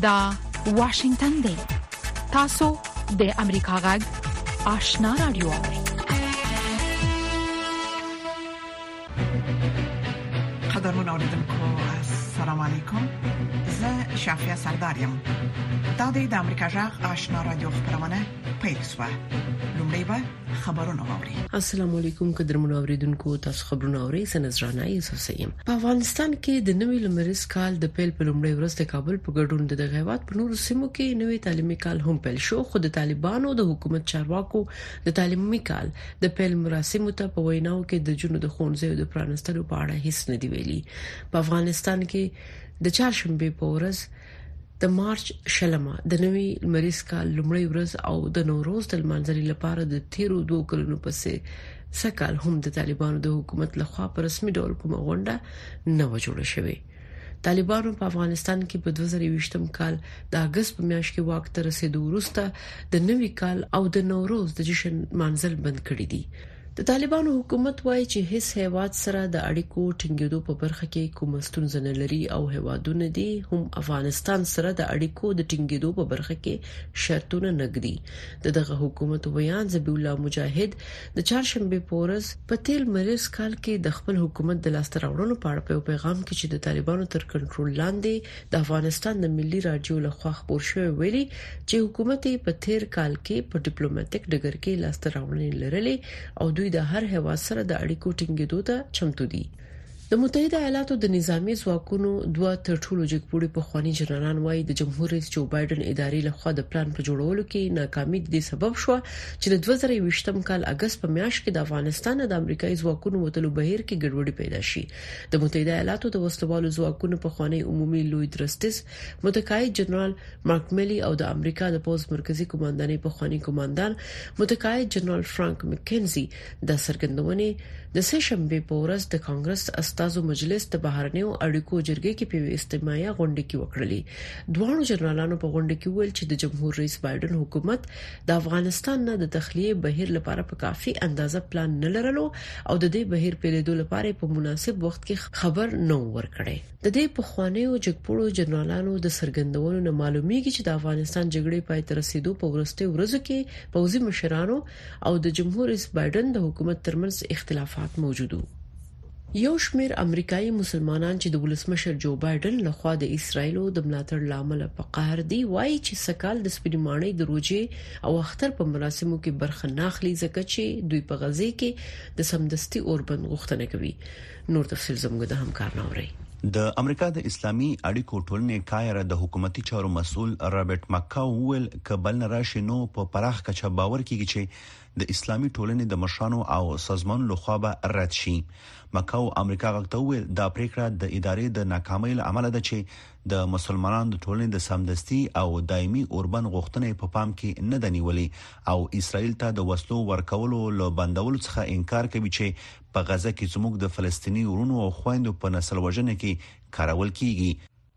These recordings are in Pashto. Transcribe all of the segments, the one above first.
دا واشنگتن دی. تاسو د امریکا غږ آشنا رادیو. قدرمن اوریدونکو السلام علیکم. زه شافیا سردارم. دا د امریکا غږ آشنا رادیو خبرونه پیل شوه. لومړی به خبرونه واوري. السلام علیکم قدرمن اوریدونکو، تاسو خبرونه اورئ. سنځرانه یوسفیم. په افغانستان کې د نوي لمریز کال د پیل په لومړۍ ورځ د کابل په ګډون د غیبات په نورو سیمو کې نوي تعلیمي کال هم پیل شو، خو د طالبانو د حکومت چارواکو د تعلیمي کال د پیل مراسمو ته په ویناو کې د جنو د خونځو د پرانستلو په اړه هیڅ نه دی ویلي. په افغانستان کې د چهارشنبه په ورځ د مارچ شلمه د نوي لمریز کال لومړی ورځ او د نوروز د لمانځلو لپاره د تیرو 2 کلونو پسې سکهال هم د طالبانو د حکومت لخوا په رسمي ډول کومه غونډه نه و جوړه شوې. طالبانو په افغانستان کې په 2020م کال د اگست په میاشت کې واک ته رسیدو وروسته د نوي کال او د نوروز د جشن منځل بند کړی دي. د طالبانو حکومت وایي چې هیڅ هیواد سره د اړیکو ټینګېدو په برخه کې کوم ستونزه نه لري او هیوادونه دي هم افغانستان سره د اړیکو د ټینګېدو په برخه کې شرطونه نګدي. دغه حکومت بیان ذبیح الله مجاهد د چهارشنبه په ورځ په تیل مریض کال کې د خپل حکومت د لاس راوړلو په اړه په پیغام کې چې د طالبانو تر کنټرول لاندې د افغانستان د ملي رادیو لخوا خبر شوی ویلي چې حکومت په تیر کال کې په ډیپلوماټیک ډګر کې لاس راوړنې لرلې او دوی د هر هیواد سره د اړیکو ټینګېدو ته چمتو دي. د متحده ایالاتو د نظامی ځواکونو دوه تر ټولو جګپوړي په خواني جنرالان وایي د جمهور رئیس جو بایدن ادارې لخوا د پلان په جوړولو کې ناکامي د سبب شو چې د 2020م کال اگست په میاشت کې د افغانستان د امریکایي ځواکونو وتلو بهیر کې ګډوډي پیدا شي. د متحده ایالاتو د وسلوالو ځواکونو په خواني عمومي لوی درستس متقاعد جنرال مارک میلی او د امریکا د پوز مرکزی کمانډاني په خواني کمانډان متقاعد جنرال فرانک مکنزي د سرګندونې د سهشنبه په ورځ د کانګرس استازو مجلس د بهرنیو اړیکو جرګې کې په استماعي غونډه کې وکړلې. دوه جنرالانو په غونډه کې ویل چې د جمهور رئیس بایدن حکومت د افغانستان نه د تخلیه بهیر لپاره په کافي اندازه پلان نه لرلو او د دې بهیر پیلېدو لپاره په مناسب وخت کې خبر نه ورکړي. د دې په خوانیو جګپوړو جنرالانو د سرګندونو نه معلومیږي چې د افغانستان جګړې پای ته رسیدو په ورسته ورځو کې پوځي مشرانو او د جمهور رئیس بایدن د حکومت ترمنځ اختلافات موجود وو. یو شمېر امریکایي مسلمانان چې د ولسمشر جو بایدن لخوا د اسرایلو د ملاتړ لامل په قهر دي وایي چې سکهال د سپینمانۍ د روزې او اختر په مراسمو کې برخه نه اخلي ځکه چې دوی په غزه کې د سمدستي اوربند غوښتنه کوي. نور تفصیل زموږ د همکار ناوړي. د امریکا د اسلامي اړیکو ټولنې کایر د حکومتي چارو مسول رابرټ مکاو ویل کبل راشي نو په پراخ کچه باور کیږي چې د اسلامي ټولنې د مشرانو او سازمان لخوا به رد شي. مکاو امریکا غوښتل ویل دا پریکړه د ادارې د ناکامۍ له امله ده چې د مسلمانانو د ټولنې د سمدستي او دایمي اوربند غوښتنې په پام کې نه دنیولي او اسرائیل ته د وسلو ورکولو له بندولو څخه انکار کوي چې په غزه کې زموږ د فلسطینی ورونو او خويندو په نسل وژنه کې کارول کیږي.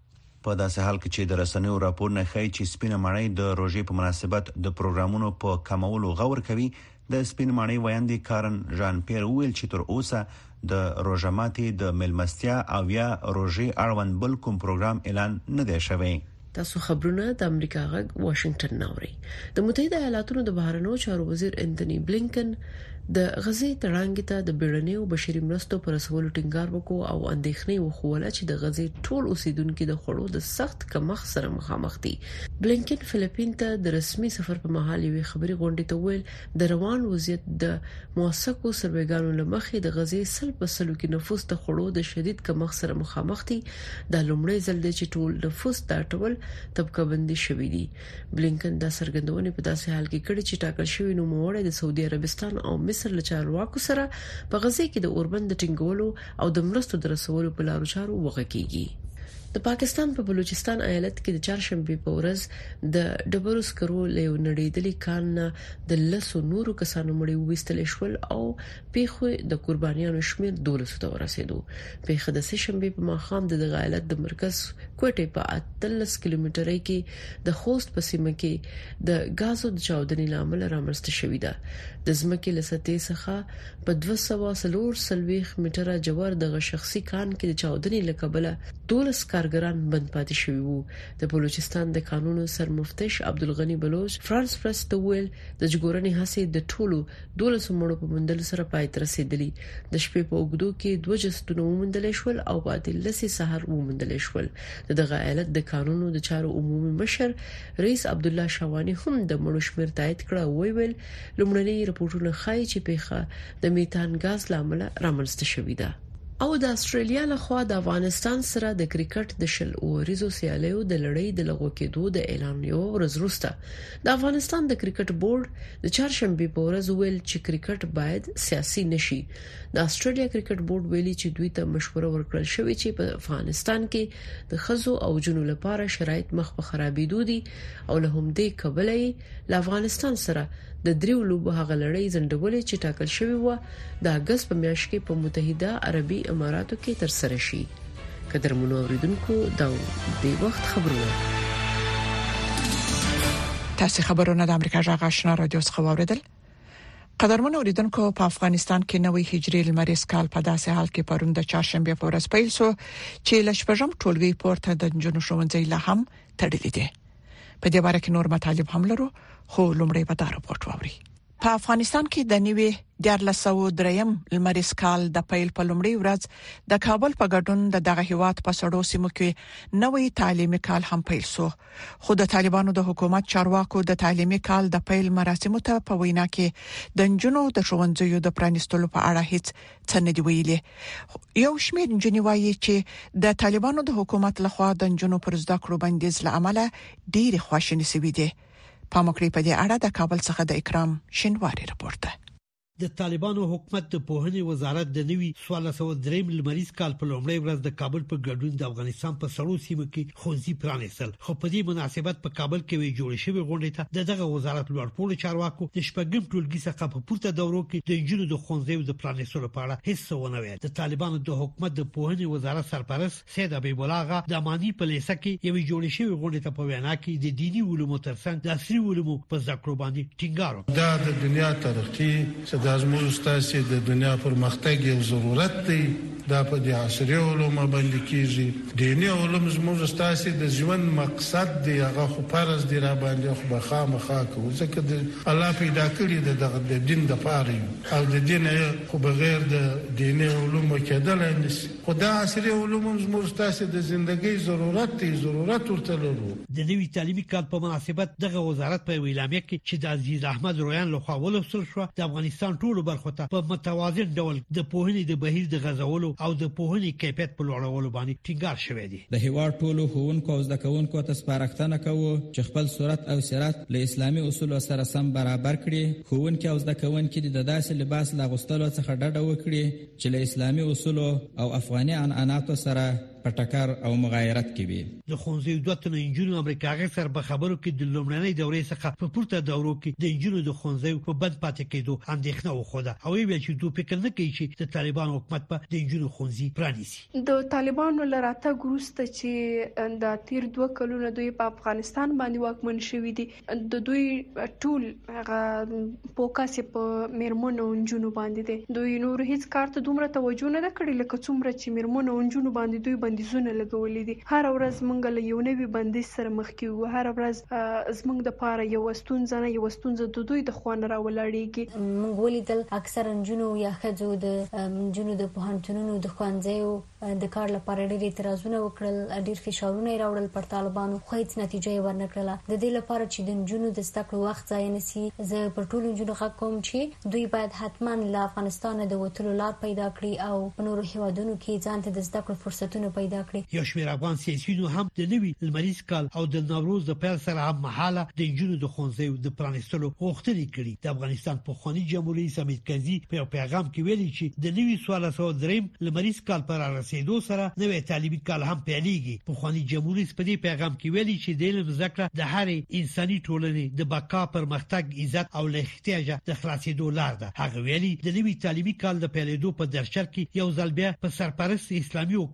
په داسې حال کې چې د رسنیو راپور نه ښایي چې سپینه ماڼۍ د روزې په مناسبت د پروګرامونو په کمولو غور کوي. د سپینه ماڼۍ وایندې کارن ژان پیر ویل چې تر اوسه د روزماتي د ملمستیا او یا روزې اړوند بل کوم پروګرام اعلان نه دی شوی. تاسو خبرونه د امریکا غږ واشنگټن ناوړي. د متحده ایالاتو د بهرنیو چارو وزیر انټونی بلینکن د غزې تړانګ ته د بیړنیو بشري مرستو پر رسولو ټینګار وکړ او اندېښنې وښوله چې د غزې ټول اوسیدونکو د خړو د سخت کمښت سره مخامخ دي. بلینکن فلیپین ته د رسمي سفر په مهال یوې خبري غونډې ته ویل د روان وضعیت د موثقو سروېګانو لمخې د غزې 100% کې نفوس د خړو د شدید کمښت سره مخامخ دي. د لومړی ځل دی چې ټول نفوس دا ټول طبقه بندي شوی دي. بلینکن دا څرګندونه په داسې حال کې کړې چې ټاکل شوی نوموړی د سعودي عربستان او مصر له چارواکو سره په غزه کې د اوربند ټینګولو او د مرستو د رسولو په لارو چارو وغږیږي. د پاکستان په بلوچستان ایالت کې د چهارشنبه په ورځ د ډبرو سکرو له نړیدلې کان نه د لسو نورو کسانو مړي وستل شول او پیخو د قربانیانو شمیر 12 ته ورسېدو. پیخه د سهشنبه په ماښام د ایالت د مرکز کوټې په 13 کیلومترۍ کې د خوست په سیمه کې د غازو د چاودنې لامل رامنځته شوې ده. د ځمکې لسته څخه په 240 متره جوړ د شخصي کان کې د چاودنې لکبله 12 کار کارګران بند پاتې شوي وو د بلوچستان د قانونو سرمفتش عبدالغنی بلوچ فرانس پریس ته ویل د جګورنې هڅې د ټولو 12 مړو په مندل سره پای ته رسیدلي د شپې په اوګدو کې 2 جسدونه ومندل شول او بعد لسی سحر ومندل شول دغه ایالت د قانونو د چارو عمومي مشر رئیس عبد الله شوانی هم د مړو شمیر تایید کړ ویل لومړني رپورټونه ښایي چې پیښه د میتان غاز لامل رامنځته شوې ده او د استرالیا لخوا د افغانستان سره د کرکټ د شل اوریزو سیالیو د لړۍ د لغوه کېدو د اعلان یو ورځ وروسته د افغانستان د کرکټ بورډ د چهارشنبه په ورځ ویل چې کرکټ باید سیاسي نشي د استرالیا کرکټ بورډ ویلي چې دوی ته مشوره ورکړل شوې چې په افغانستان کې د خزو او جنو لپاره شرایط مخ په خرابېدو دي او له همدې کبلې له افغانستان سره د دریو لوبو هغه لړۍ زندولې چې ټاکل شوی و د اگست په میاشت کې په متحده عربي اماراتو کې تر سره شي قدرمنو اوریدونکو دا د وخت خبرونه تاسو خبرونه د امریکا جغ آشنا رادیو څخه واوریدل قدرمنو اوریدونکو په افغانستان کې نوې هجري لمریز کال په داسې حال کې پرون د چهارشنبه په ورځ پیل شو چې لشپږم ټولګي پورته د جنونو ښوونځي له هم تړلې دي په دې اړه کې نور مطالب هم لرو خو لومړی به دا راپورټ واوري په افغانستان کې د نیوي 1403 لمریز کال د پیل په لومړی ورځ د کابل په ګډون دغه هیواد په سړو سیمو کې نوې تعلیمي کال هم پیل شو خو د طالبانو د حکومت چارواکو د تعلیمي کال د پیل مراسمو ته په وینا کې د جنونو د ښوونځیو د پرانیستلو په اړه هیڅ څه نه دی ویلي یو شمېر جنونو وايي چې د طالبانو د حکومت لخوا د جنونو پر زده کړو بندیز لامل ډېری خواشینی سوي دي پامکړی په دې اړه د کابل څخه د اکرام شینواری راپور ده د طالبانو حکومت د پوهنې وزارت د نوي 1403 لمریز کال په لومړۍ ورځ د کابل په ګډون د افغانستان په سړو سیمو کې ښوونځي پرانیستل خو په دې مناسبت په کابل کې وی جوړ شوی غونډه ته دغه وزارت لوړپوړو چارواکو د شپږم ټولګي څخه په پورته دورو کې د انجونو د ښوونځیو د پرانیستلو په اړه هیڅ ونه ویل د طالبانو د حکومت د پوهنې وزارت سرپرست سید حبیب الله غا د امانی په لیسه کې یو جوړ شوی غونډه ته په وینا کې د دینی علومو ترڅنګ د عصري علومو په ذکر باندې ټینګار دا د دنیا ترقی د زموږ ستاسو د دنیا پرمختګ یو ضرورت دی دا په د عصري علومو باندې کېږي دینی علوم زموږ ستاسو د ژوند مقصد دی هغه خو فرض دی را باندې خو بخامخا کوو ځکه د الله پیدا کړی د دین د پاره او د دین خو بغیر د دینی علومو کېدل نشي خو د عصري علومو زموږ ستاسو د ژوندۍ ضرورت دی ضرورت ورته لرو د نوي تعلیمي کال په مناسبت دغه وزارت په ویلامه کې چې د عزیز احمد رویان لخوا ولوستل شو د افغانستان ټولو برخو ته په متوازن ډول د پوهنې د بهیر د غزولو او د پوهنې کیفیت په لوړولو باندې ټینګار شوی دی د هیواد ټولو ښوونکو او زده کوونکو ته سپارښتنه کوو چې خپل صورت او سیرت له اسلامي اصولو سره سم برابر کړي ښوونکي او زده کوونکي د داسې لباس لاغوستلو څخه ډډه وکړي چې له اسلامي اصولو او افغاني عنعناتو سره پټکر او مغایرت کې وي د ښوونځیو دوه تنه انجونو امریکایي سره په خبرو کې د لومړنۍ دورې څخه په پورته دورو کې د انجونو د ښوونځیو په بند پاتې کېدو اندېښنه وښوده او ویل چې دوی فکر نه کوي چې د طالبانو حکومت په د انجونو ښوونځي پرانیسي د طالبانو لراته ګروسته چې د تیر 2 کلونو دوی په افغانستان باندې واکمن شوي دي د دوی ټول هغه فوکس په میرمنو انجونو باندې دي دوی نور هیڅ کار ته دومره توجه نه کړې لکه څومره چې میرمنو انجونو باندې دوی بندیزونه لګولې دي هر ورځ مونږ له یو نوي بندیز سره مخ کیږو هر ورځ زمونږ د پاره یو ستونزه د دوی د خوان راولړېږي مونږ ولیدل اکثر انجونو یا خځو د انجونو د پوهنتونونو د خوانځیو د کار لپاره ډېر اعتراضونه وکړل ډېر فشارونه راوړل پر طالبانو خو هیڅ نتیجه ورنکړه د دې لپاره چې د انجونو د زده کړو وخت ځای نسی زه پر ټولو انجونو غږ کوم چې دوی باید حتما له افغانستان د وټلو لار پیدا کړي او په نورو هیوادونو کې ځان ته د زده کړو فرصتونه پیدا کړي یو شمېر افغان سیاسيونو هم د نوي لمریز کال او د نوروز د پیل سره هم مهاله د انجونو د ښوونځیو د پرانیستلو غوښتنې کړې د افغانستان پخوانی جمهوریت رئیس حامد کرزي په پیغام کې ویلي چې د نوي 1403 لمریز کال پر رسیدو سره نوې تعلیمي کال هم پیلېږي پخوانی جمهوریت په دې پیغام کې ویلي چې د علم زده کړه د هر انساني ټولنې د بقا پرمختګ عزت او له احتیاجه د خلاصېدو لار ده هغه ویلي د نوي تعلیمي کال د پیلېدو په درشل کې یو ځل بیا په سرپرست اسلامي حکومت غږ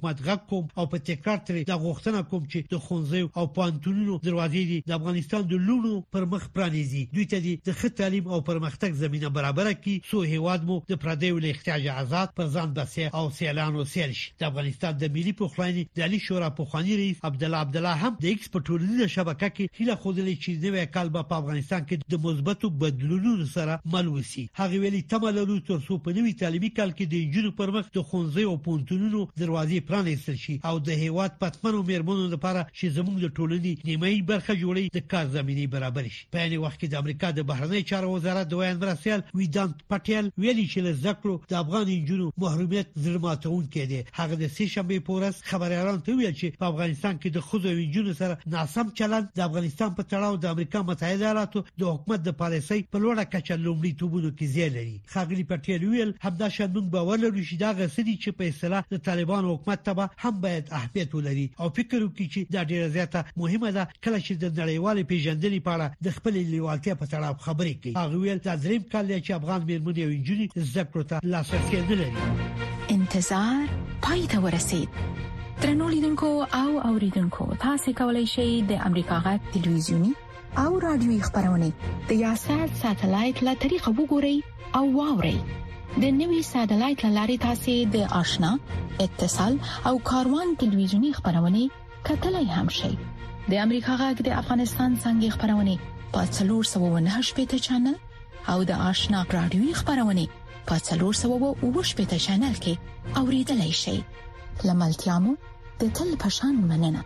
کوم او په تکرار ترې د غوښتنه کوم چې د خونځو او پانتونونو دروازې د افغانستان د لونو پر مخ پرانیزي دوی ته د ښه تعلیم او پرمختګ زمينه برابر کړي سو هیواد مو د پردیو له احتیاج آزاد پر ځان بسیا او سیلانو سیلش د افغانستان د ملي پخلاینې د علي شورا پخوانی رئیس عبدالله هم د ایکس په ټولنیزه شبکه کې هیله خوده چې نوې کال په افغانستان کې د مثبتو بدلونونو سره مل وسی هغه ویلي تمللو تر څو په نوې تعلیمي کال کې د انجونو پر مخ د خونځو او پونتونونو دروازې پرانیستل شي او د هیواد پاتمنو میرمنو لپاره چې زموږ د ټولنې نیمایي برخه جوړي د کار زميني برابر شي په یوه وخت کې د امریکا د بهرنی چارو وزارت د ویان مرسل ویدانت پټیل ویلي چې له ذکر د افغان انجونو محرومیت زرماتون کېده هغه د سې شنبه پورس خبريالان ته ویل چې په افغانستان کې د خزو انجونو سره ناسم چلند د افغانستان په تړاو د امریکا متحده ایالاتو د حکومت د پالیسۍ په لوړه کچه لومړی توبونو کې ځای لري خغلی پټیل ویل همدا شنن باور لري چې دا غسدي چې په اصطلاح د طالبان حکومت ته هم باید اهمیت ولري او فکر وکړي چې دا ډیره زیاته مهمه ده کله چې د نړیوال پیژندنې په اړه د خپل لیوالتیا په تړاو خبرې کوي هغه ویل دا دریم کال چې افغان میرمنې او انجونې زده ته لاسرسي نه لري انتظار پای ته ورسید درنو لیدونکو او اوریدونکو تاسو کولی شئ د امریکا غږ ټلویزیونی او رادیوي خبرونه د یاشر ساتلایت له طریقو وګورئ او واورئ د نوي ساتلایت لارې تاسو د آشنا اتصال او کاروان ټلویزیونی خبرونه کتلای هم شئ د امریکا غږ د افغانستان څنګه خبرونه په 498 چینل او د آشنا رادیوي خبرونه په 498 چینل کې اوریدلای شئ لملتيامو د تل پشان مننه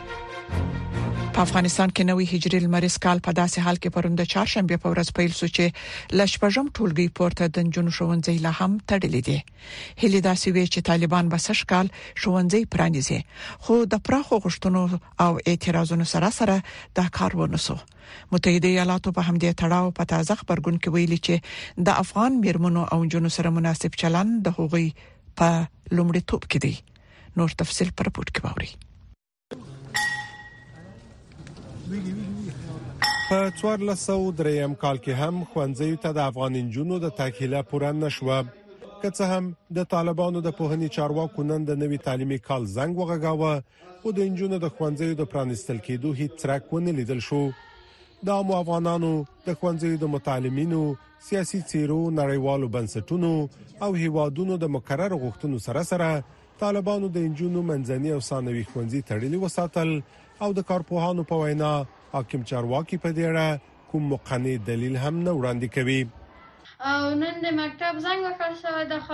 په افغانستان کې نوې هجري لمریز کال په داسې حال کې پروند چهارشنبه په ورځ پیل شو چې لشپږم ټولګي پورته د جنونو ښوونځي له هم تړلې دي هلي داسې وی چې طالبان به سږ کال ښوونځي پرانیزي خو د پراخو غوښتنو او اعتراضونو سره دا کار ونسو متحده ایالاتو په همدې تړاو په تازه خبرګون کې ویلي چې د افغان میرمنو او جنونو سره مناسب چلند د هغوی په لومړیتوب کې دی نور تفصیل پر رپورت کې باوري په 1403 کال کې هم خوانځي ته د افغان انجونو د تاکیله پوره نشوه که څه هم د طالبانو د پوهنې چارواکو نن د نوي تعلیمي کال زنګ وغږاوه او د انجونو د خوانځي د پرانستل کېدو هیڅ څرک ونه لیدل شو د افغانانو د خوانځي د متعلمینو سیاسي څیرو نړیوالو بنسټونو او هیوادونو د مقرر غوښتنو سره طالبانو د انجونو منځني او ثانوي خوانځي تړلي وساتل او د کارپوهانو په وینا حاکم چارواکي په دې اړه کوم مقنع دلیل هم نه وړاندې کوي او نن د مکتب زنګ وکړ شوی د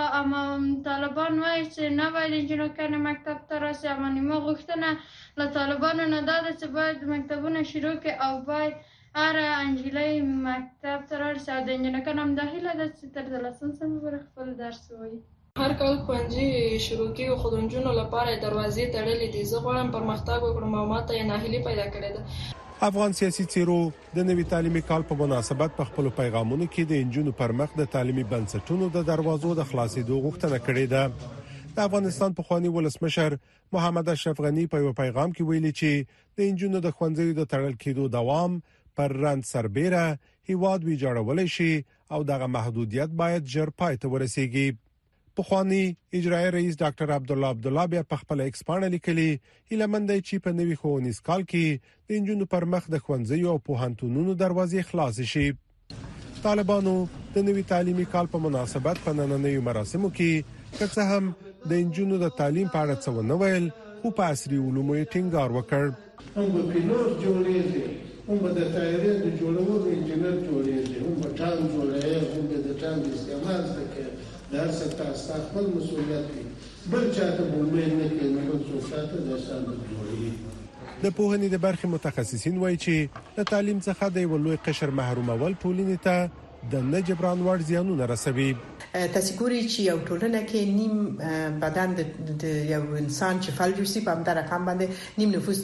طالبان وایي چې نه باید انجونو کنه مکتب ته راسي اما نیمه غوښتنه له طالبانو نه ده چې باید مکتبونه شروع کړي او باید هر انجلۍ مکتب ته راسي او د انجونو کنه هم داخله ده چې تر 10 سنه خپل درس وایي هر کال ښوونځي شروع کیږي خو د نجونو لپاره دروازې تړلې دي زه غواړم پرمختګ وکړم او ماته یې ناهیلي پیدا کړې ده افغان سیاسي څیرو د نوي تعلیمي کال په مناسبت په خپل پیغامونو کې د انجونو پر مخ د تعلیمي بنسټونو د دروازو د خلاصېدو غوښتنه کړې ده د افغانستان پخوانی ولسمشر محمد اشرف غنی په یو پیغام کې ویلي چې د انجونو د ښوونځي د تړل کېدو دوام پر رند سربېره هیواد ویجاړولای شي او دغه محدودیت باید ژر پای ته ورسیږي پخوانی اجرایی رئیس ډاکټر عبدالله بیا په خپل ایکس پاڼه لیکلي هیلمند چې په نوي ښوونیز کال کې د انجونو پر مخ د ښوونځي او پوهنتونونو دروازې خلاص شي طالبانو د نوي تعلیمي کال په مناسبت په نننیو مراسمو کې که څه هم د انجونو د تعلیم په اړه څه ونه ویل خو په عصري علومو یې ټینګار وکړ هم په پیلوټ جوړېږي هم د طیارې د جوړولو انجنیر جوړېږي هم په ټانک جوړېږي هم د ټانک استعمال څخه در څخه خپل مسؤلیت دی بل چاته بولمه نه کوي نو څو ساته د شان جوړي د پوهنې د برخې متخصصین وایي چې د تعلیم څخه د یو لوی قشر محرومول ټولنې ته د نه جبران وړ زیانونه رسوي تاسو ګورئ چې یو ټولنه کې نیم بدن د یو انسان چې فلج وسی په همدغه رقم باندې نیم نفوس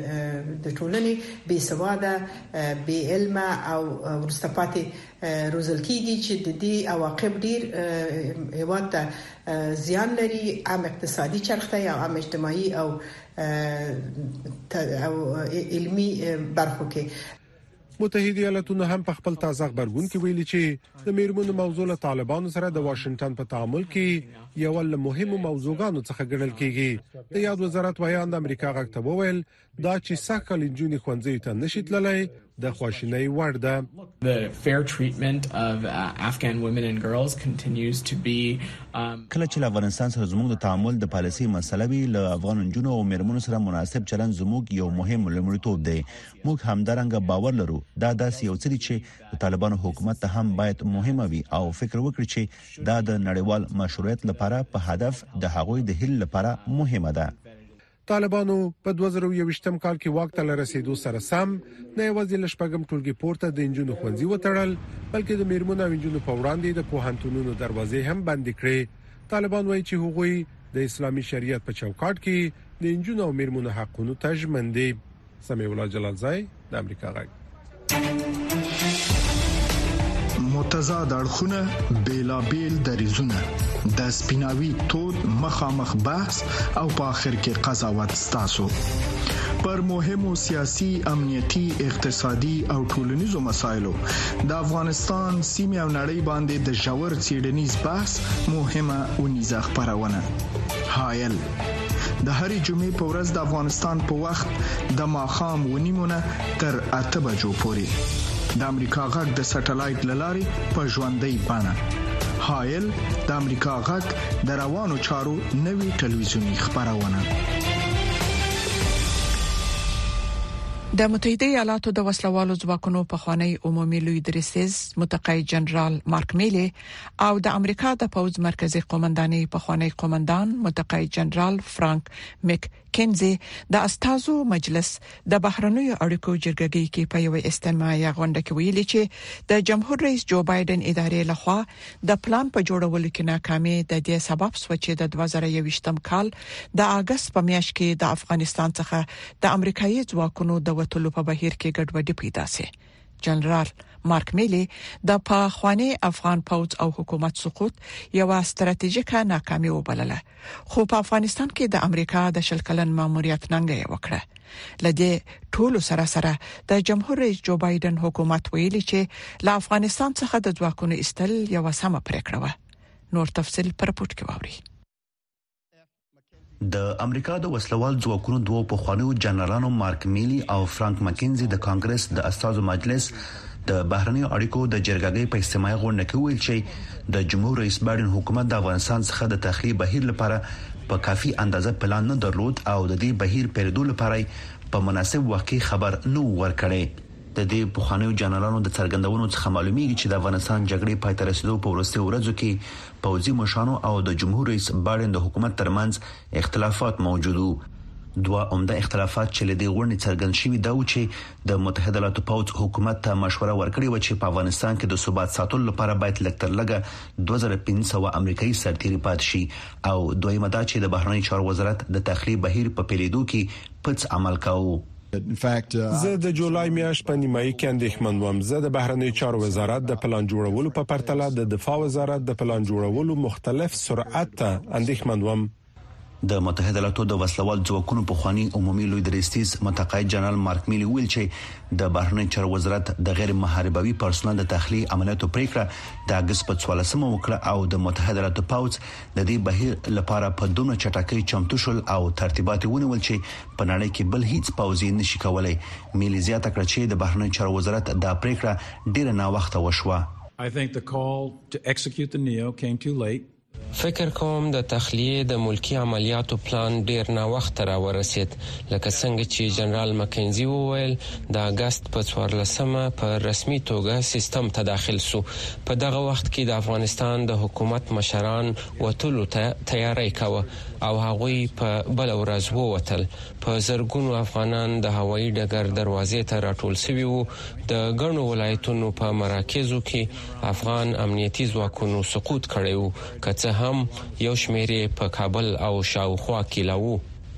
د ټولنې بې سواده بې علم او ورستپاتې روزل کیږي چې د دې عواقب ډیر هیواد ته زیان لري هم اقتصادي چرخه یا هم اجتماعي او علمي برخو کې متحده ایالاتونو هم په خپل تازه خبرګون کې ویلي چې د میرمنو موضوع له طالبانو سره د واشنگټن په تعامل کې یو له مهمو موضوعاتو څخه ګڼل کیږي. د یاد وزارت ویان د امریکا غږ ته وویل دا چې ساکل انجونی خوندزي ته نشي تللی د خواشینۍ وړ ده. The fair treatment of Afghan women and girls continues to be کله چې افغانستان سره زموږ د تعامل د پالیسي مسله وی له افغان جنونو او میرمنو سره مناسب چلند زموږ یو مهم لومړیتوب دی. موږ همدارنګه باور لرو دا داسې یو څه چې د طالبانو حکومت ته هم باید مهمه وي او فکر وکړي چې دا د نړیوال مشروعیت لپاره په هدف د هغوی د هیل لپاره مهمه ده. طالبانو په 2021م کال کې واک ته رسیدو سره سم نه یوازې لشپږم ټولګي پورته د انجونو خوندزي وتړل بلکې د میرمنو او انجونو په وړاندې د پوهنتونونو دروازې هم بند کړې. طالبان وایي چې هغوی د اسلامي شریعت په چوکاټ کې د انجونو او میرمنو حقوقو ته ژمن دي. سمیع الله جلالزای د امریکا غږ. متضاد اړخونه بیلابیل دریزونه د سپیناوي تود مخامخ بحث او په اخر کې قضاوت ستاسو پر مهمو سیاسي، امنیتي، اقتصادي او ټولنیزو مسایلو د افغانستان سیمه او نړۍ باندې د ژور څېړنیز بحث مهمه اونیزه خبرونه. حایل د هرې جمعې په ورځ د افغانستان په وخت د ماښام 9:30 تر 8 بجو پورې د امریکا غږ د سټلایټ لارې په ژوندۍ بڼه. حایل د امریکا غږ د روانو چارو نوي ټلویزیونی خبرونه. د متحده ایالاتو د وسلوالو ځواکونو په خوانی عمومي لوی درسیز متقاعد جنرال مارک میلی او د امریکا د پوز مرکزی قومنداني په خوانی قومندان متقاعد جنرال فرانک مک کینزي د استازو مجلس د بهرنیو اړیکو جرګې کې په یو استماعي غونډه کې ویلي چې د جمهور رئیس جو بایدن ادارې لخوا د پلان په جوړولو کې ناکامي د دې سبب شو چې د 2021م کال د اگست په میاشت کې د افغانستان څخه د امریکایي ځواکونو د وټلو په بهیر کې ګډوډي پیدا سي. جنرال مارک میلی د پخوانی افغان پوز او حکومت سقوط یو ستراتیژیکه ناکامي وبلله، خو په افغانستان کې د امریکا د شلکلن ماموریت ننګي وکړه. لدې ټولو سره د جمهور رئیس جو بایدن حکومت ویلي چې له افغانستان څخه د ځواکونو استل یو سمه پریکړه و. نور تفصيل پر پورت کې ووري. د امریکا د وسلوال ځواکونو دوه پخوانیو جنرالانو مارک میلی او فرانک مکینزي د کانګرس د استازو مجلس د بهرنیو اړیکو د جرګې په استماعي غونډه کې ویل چې د جمهور رئیس بایدن حکومت د افغانستان څخه د تخلیه بهیر لپاره په کافي اندازه پلان نه درلود او د دې بهیر پیریدو لپاره په مناسب وخت کې خبر نه ورکړي. د دې پخوانیو جنرالانو د څرګندونو څخه معلومیږي چې د افغانستان جګړې پای ته رسیدو په وروستیو ورځو کې پوځي مشرانو او د جمهور رئیس بایدن د حکومت ترمنځ اختلافات موجود وو. دوه عمده اختلافات چې لدې غونډې څرګند شوي دا و چې د متحده ایالاتو پوځ حکومت ته مشوره ورکړې و چې په افغانستان کې د ثبات ساتلو لپاره باید لکتر لګه 2500 امریکایي سرتیري پات شي او دویمه دا چې د بهرنی چارو وزارت د تخلیه بهیر په پیلیدو کې پڅ عمل کاوه. زه د جولای میاشت په نیمایي کې اندېښمن وم. زه د بهرنی چارو وزارت د پلان جوړولو په پرتله د دفاع وزارت د پلان جوړولو مختلف سرعت ته اندېښمن وم. د متحده ایالاتو د وسلوال ځواکونو په خوانی عمومي لوی درستیز متقاعد جنرال مارک میلی ویل چې د بهرنی چارو وزارت د غیر محاربوي پرسونل د تخلیه عملیاتو پریکړه د اگست په 14مه وکړه او د متحده ایالاتو پوز د دې بهیر لپاره په دونه چټکۍ چمتو شول او ترتیبات ونیول چې په نړۍ کې بل هیڅ پوځي نشي کولای. میلی زیاته کړه چې د بهرنی چارو وزارت د پریکړه ډیره نا وخته وشوه. I think the call to execute the NEO came too late. فکر کوم د تخلیه د ملکی عملیاتو پلان ډیر نا وخت را ورسید، لکه څنګه چې جنرال مکینزي وویل د اگست په 14مه په رسمي توګه سیستم ته داخل شو. په دغه وخت کې د افغانستان د حکومت مشران وټلو تیاری کاوه او هغوی په بل ورځ ووتل. په زرګونو افغانان د هوایي ډګر دروازې ته راټول شوي وو. د ګڼو ولایتونو په مراکزو کې افغان امنیتي ځواکونو سقوط کړی وو، که هم یو شمیرې په کابل او شاوخوا کې لاوو.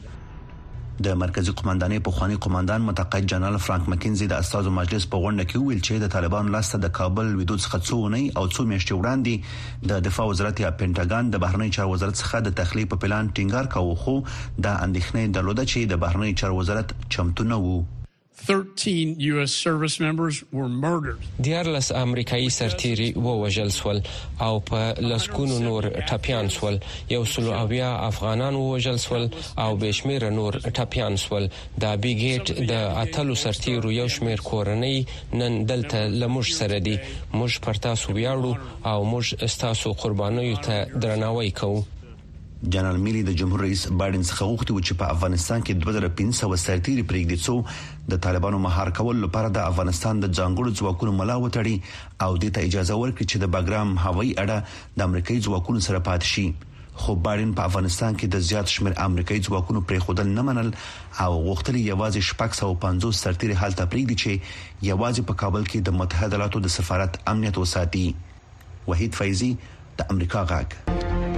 د مرکزی قومندانۍ په خوانی قومندان متقاعد جنرال فرانک مکینزي د استازو مجلس په غونډه کې ویل چې د طالبانو لاسته د کابل ویدو څخه څونی او څو میاشتې وړاندې د دفاع وزارت یا پینټاګان د بهرنی چارو وزارت څخه د تخلیه په پلان ټینګار کاوه، خو د اندېښنې درلوده چې د بهرنی چارو وزارت چمتو نه وو. 13 U.S. service members were murdered. دیارلس امریکایي سرتیري ووژل سول او په لسکونو نور ټپيان سول. 170 افغانان ووژل سول او بشمیر نور ټپيان سول. د بیګیټ د اتلو سرتیرو یو شمیر کورنۍ نن دلته لمش سره دي. موږ پر تاسو ویاړو او موږ ستاسو قربانیو ته درناوی کوو. جنرال میلی د جمهور رئیس بایدن څخه غوښتي و چې په افغانستان کې 2500 سرتیري پرېږدي څو د طالبانو مهار کول لپاره د افغانستان د ځانګړو ځواکونو ملا وتړي او د ته اجازه ورکړي چې د باګرام هوایي اډه د امریکایي ځواکونو سره پاتې شي. خو بایدن په افغانستان کې د زیات شمیر امریکایي ځواکونو پرېښودل نه منل او غوښتل یوازې 650 سرتیري حالت پرېږدي چې یوازې په کابل کې د متحده ایالاتو د سفارت امنیت وساتي. وحید فیضی د امریکا غاګ.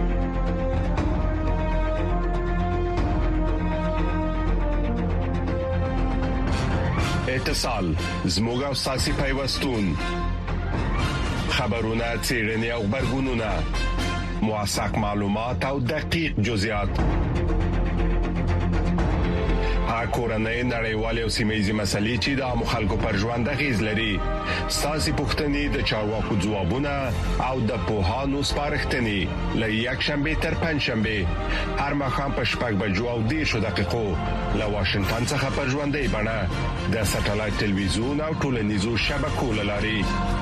اتصال زموږ او ساسي پیوستون خبرونه چیرنی او خبرګونونه موثق معلومات او دقیق جزئیات کورنۍ نړیوالې او سیمه‌یزې مسلې چې د مخالکو پر ژوند غیز لري. ساسي پښتنې د چارواکو ځوابونه او د پوهانو سپارښتنې له یک شنبه تر پنځ شنبه هر مخام په شپږ بجو او 10 دقیقو له واشنگټن څخه پر ژوندۍ بڼه د ساتلایت ټلویزیون او ټولنیزو شبکو لاري.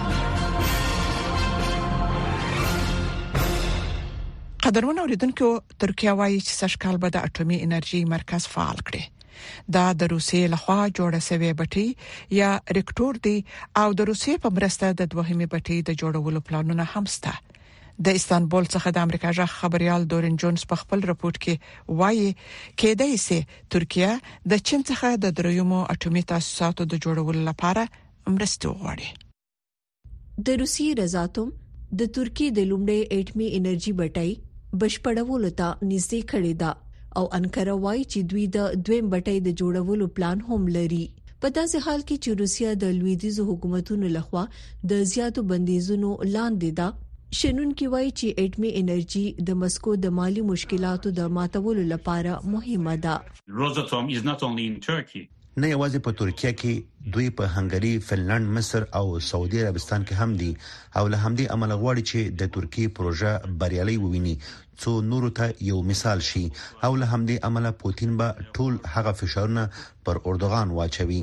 قدرمن اوریدونکو ترکیه وايي چې سږکال به د اټومي انرژي مرکز فعال کړي. دا د روسیې لخوا جوړه شوی بټي یا ریکټور دی او د روسیې په مرسته د دوهمي بټي د جوړولو پلانونه هم شته. د استانبول څخه د امریکا ژغ خبريال دورن جونز په خپل رپورت کې وایي کېدای شي ترکیه د چین څخه د دریمو اټومي تاسیساتو د جوړولو لپاره مرسته وغواړي. د روسیې رضاتوم د ترکیې د لومړی اټومي انرژي بټي بشپړولو ته نږدې کړی دا او انکره وايي چې دوی د دویم بټي د جوړولو پلان هم لري. په داسې حال کې چې روسیا د لویدیځ حکومتونو لخوا د زیاتو بندیزونو لاندې ده. شنونکي وايي چې اټومي انرژي د مسکو د مالی مشکلاتو د ماتولو لپاره مهمه ده. Rosatom is not only in Turkey. نه یوازې په ترکیه کې دوی په هنګری، فنلند، مصر او سعودي عربستان کې هم دي او له همدې عمل غواړي چې د ترکیه پروژه بریالي وویني څو نورو ته یو مثال شي او له همدې عمل پوتین به ټول هغه فشارونه پر اردوغان واچوي.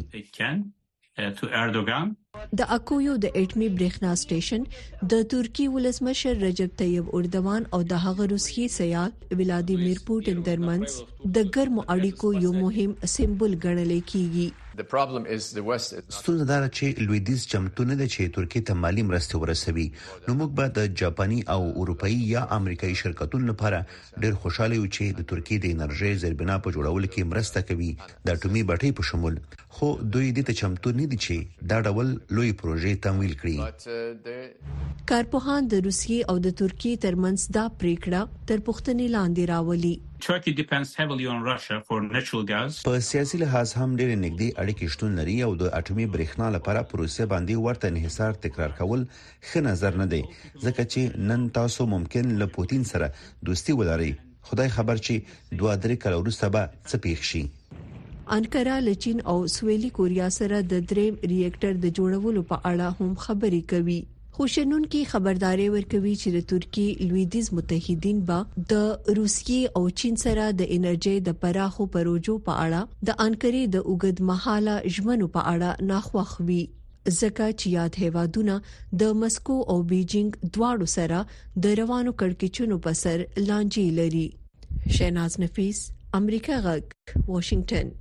د اکویو د اټومي برېښنا سټیشن د ترکی ولسمشر رجب طیب اردوغان او د هغه روسي سیال ولادیمیر پوتین ترمنځ د ګرمو اړیکو یو مهم سمبول ګڼل کیږي. ستونزه دا چې لویدیز چمتو نه ده چې ترکیه ته مالی مرسته ورسوي. نو موږ به د جاپاني او اروپאי یا امریکایي شرکتونو لپاره ډېر خوشاله یو چې د ترکیه د انرژي زیربنا په جوړولو کې مرسته کوي د اټومي بټۍ په شمول. خو دوی د چمتو نه دي چې دا ډول لوی پروژې تمویل کړي. کارپوهان د روسیې او د ترکیې ترمنځ دا پریکړه تر پوښتنې لاندې راولي. Turkey depends heavily on Russia for natural gas. په سیاسي لحاظ هم ډېر نږدې اړیکې شتون لري او د اټومي برېښنا لپاره پروسه باندې ورته انحصار تکرار کول ښه نظر نه دی ځکه چې نن تاسو ممکن له پوتین سره دوستي ولرئ. خدای خبر چې 2-3 کال وروسته به څه پیښ شي. انکارا لچین او سویلي کوریا سره د دریم ریاکټر د جوړولو په اړه هم خبرې کوي. خوشنونکي خبرداري ورکوي چې د ترکیې لویدیز متحدین به د روسیې او چین سره د انرژي د پراخو پروژو په اړه د انکرې د اوږد مهاله ژمنو په اړه ناخوښ وي ځکه چې یاد هیوادونه د مسکو او بیجینګ دواړو سره د روانو کړکېچونو په سر لانجې لري. شیناز نفیس، امریکا غږ، واشنگټن.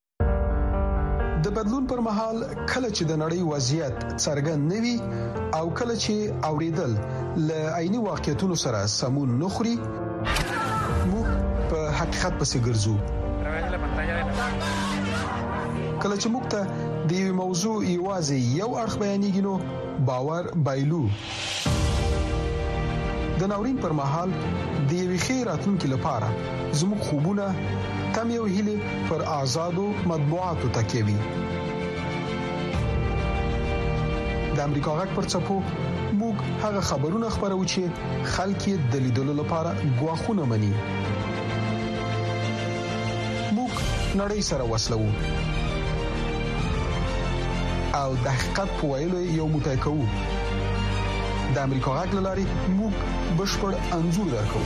د بدلون پر مهال کله چې د نړۍ وضعیت څرګند نوي او کله چې اوریدل ل عیني واقعیتونو سره سمون نخري موږ په حقیقت پسې ګرځو. کله چې موږ ته د یو موضوع یوازې یو اړخ بیانېږي نو باور بایلو. د ناورین پر مهال د یوې خیراتونکو لپاره زموږ خوبونه تم یو هیله پر آزادو مطبوعاتو تکوي. د امریکا غږ پر څپو موږ هغه خبرونه خبرو چې خلک یې د لیدلو لپاره غواخونه مني. موږ نړۍ سره وصلو. او د حقیقت په ویلو یو متای کوو. د امریکا غږ لاري موږ بشپړ انځور درکو.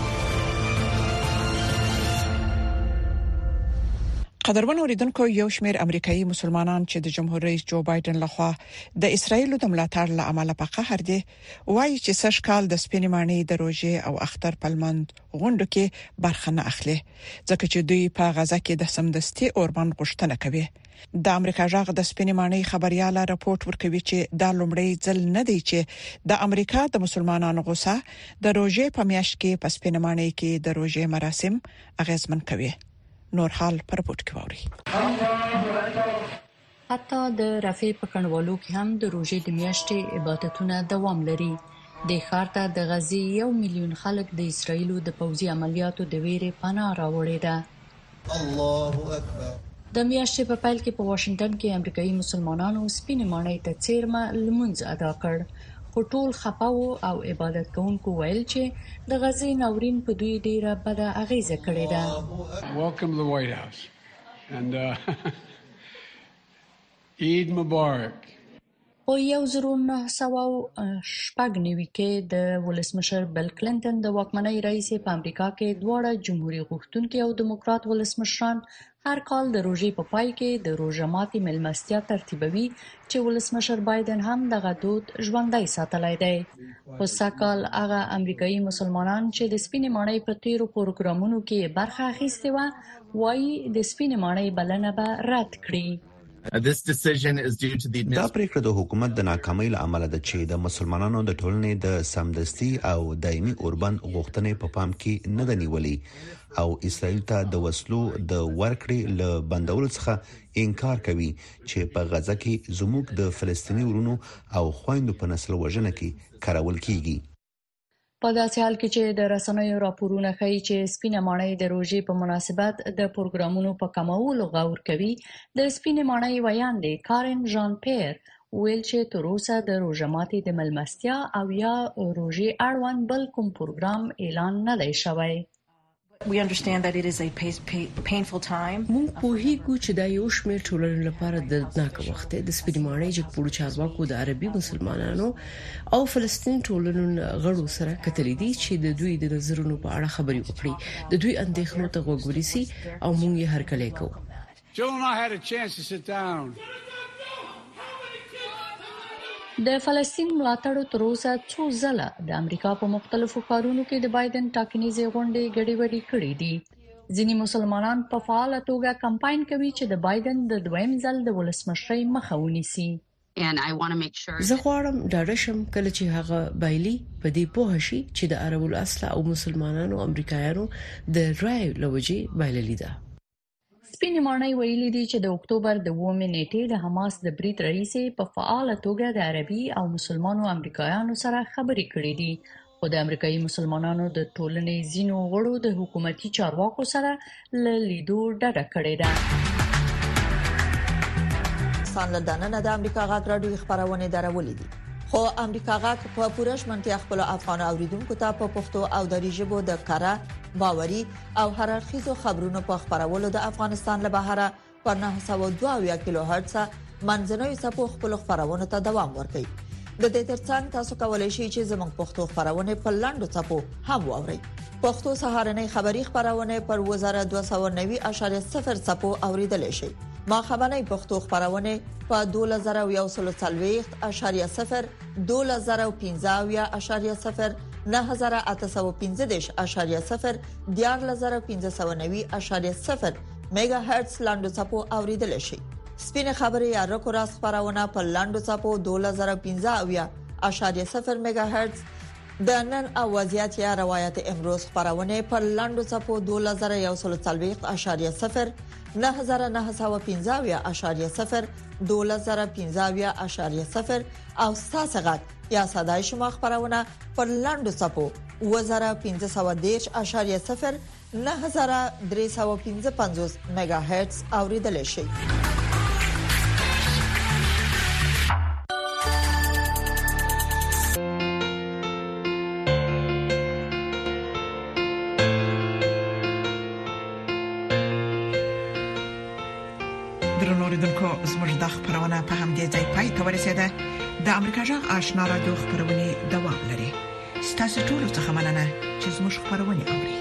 قدرمن اوریدونکو، یو شمېر امریکایي مسلمانان چې د جمهور رئیس جو بایدن لخوا د اسرایل د ملاتړ له امله په قهر دي، وایي چې سږ کال د سپینې ماڼۍ د روزې او اختر پلمند غونډو کې برخه نه اخلي، ځکه چې دوی په غزا کې د سمدستي اوربند غوښتنه کوي. د امریکا ژغ د سپینې ماڼۍ خبرياله راپورټ ورکوي چې دا لومړی ځل نه دی چې د امریکا د مسلمانانو غوسه د روزې په میاشت کې په سپینې ماڼۍ کې د روزې مراسم اغیزمن کوي. نور حال پر پورت کوي. حتی د رفیع په کنوالو کې هم د روزې د میاشتې عبادتونه دوام لري. د ښار ته د غزي 1 میلیون خلک د اسرایلو د پوځي عملیاتو د ویرې پناه راوړې ده. الله اکبر. د میاشتې په پیل کې په واشنگټن کې امریکایي مسلمانانو سپینې ماڼۍ ته څیرمه لمونځ ادا کړ، خو ټول خپاو او عبادت کوونکو ویل چې د غزي ناورین په دوی ډیره بده اغیزه کړې ده. Welcome to the White House and Eid Mubarak. په 1996 کې د ولسمشر بل کلینټن د واکمنۍ رئیس په امریکا کې دواړه جمهوریت غوښتونکي او دیموکرات ولسمشران هر کال د روزې په پای کې د روزه ماتي ملمستیا ترتیبوي چې ولسمشر بایدن هم دغه دود ژوندۍ ساتلی دی. خو سږکال هغه امریکایي مسلمانان چې د سپینې ماڼۍ په تیرو پروګرامونو کې برخه اخیستې وه، وایي د سپینې ماڼۍ بلنه به رد کړي. دا پریکړه د حکومت د ناکامۍ له امله ده چې د مسلمانانو د ټولنې د سمدستي او دایمي اوربند غوښتنې په پام کې نه ده نیولې او اسرائیل ته د وسلو د ورکړې له بندولو څخه انکار کوي چې په غزا کې زموږ د فلسطیني ورونو او خويندو په نسل وژنه کې کارول کیږي. په داسې حال کې چې د رسنیو راپورونه ښیي چې سپینه ماڼۍ د روزې په مناسبت د پروګرامونو په کمولو غور کوي، د سپینې ماڼۍ ویاندې کارن ژان پیر ویل چې تر اوسه د روزه ماتي د ملمستیا او یا روزې اړوند بل کوم پروګرام اعلان نه دی شوی. We understand that it is a painful time. موږ پوهیږو چې دا یو شمېر ټولنې لپاره دردناک وخت دی. د سپینې ماڼۍ چې پوره چارواکو د عربي مسلمانانو او فلسطین ټولنو غړو سره کتلې دي چې د دوی د نظرونو په اړه خبرې وکړي، د دوی اندېښنو ته غوږ ونیسي او موږ یې هرکلی کوو. Jill and I had a chance to sit down. د فلسطین ملاتړو تر اوسه څو ځله د امریکا په مختلفو ښارونو کې د بایدن ټاکنیزې غونډې ګډوډي کړې دي. ځینې مسلمانان په فعاله توګه کمپاین کوي چې د بایدن د دویم ځل د ولسمشرۍ مخه ونیسي. زه غواړم ډاډه شم کله چې هغه بایلی په دې پوه شي چې د عربو الاصل او مسلمانانو امریکایانو د رای لوجې بایللې ده. سپینې ماڼۍ ویلي دي چې د اکتوبر د 8 نیټې د حماس د برید رئیس په فعاله توګه د عربي او مسلمانو امریکایانو سره خبرې کړې دي، خو د امریکایي مسلمانانو د ټولنې ځینو غړو د حکومتي چارواکو سره له لیدو ډډه کړې ده. سانلدانه د امریکا غږ راډیو خبرونه درولې دي، خو امریکا غږ په پوره شمنتیا خپل افغان اوریدونکو ته په پښتو او دری ژبه د کارا باوري او هررخیزو خبرونو په خبرولو د افغانستان له بهره پر 902 کیلو هرتز منځنوي سپو خپل خبرونه ته دوام ورکوي. د دې ترڅنګ تاسو کولای شئ چې زموږ پښتو خبرونه په لاندو سپو هم واورئ. پښتو سهارنۍ خبری خبرونه پر 2290.0 سپو اوریدل شي. ما خبرنۍ پښتو خبرونه په 2140.0 2015.0 9815.0 14590.0 میگا هرتز لاندو چپو اوریدل شي. سپینه خبري یا رکو راس خبرونه په لاندو چپو 2015.0 میگا هرتز د نن اوازيات یا روایت امروز خبرونه په لاندو چپو 2140.0 9915.0 2015.0 او ساسغت یا صداي شما خبرونه پر لاندو چپو 1510.0 9355 میگا هرتز اوریدل شي. درنو اوریدونکو زموږ د خبرونه په همدې ځای پای ته ورسیده. د امریکا جغ آشنا رادیو خبرونه دوام لري. ستاسو ټول څه مننه چې زموږ خبرونه اوري.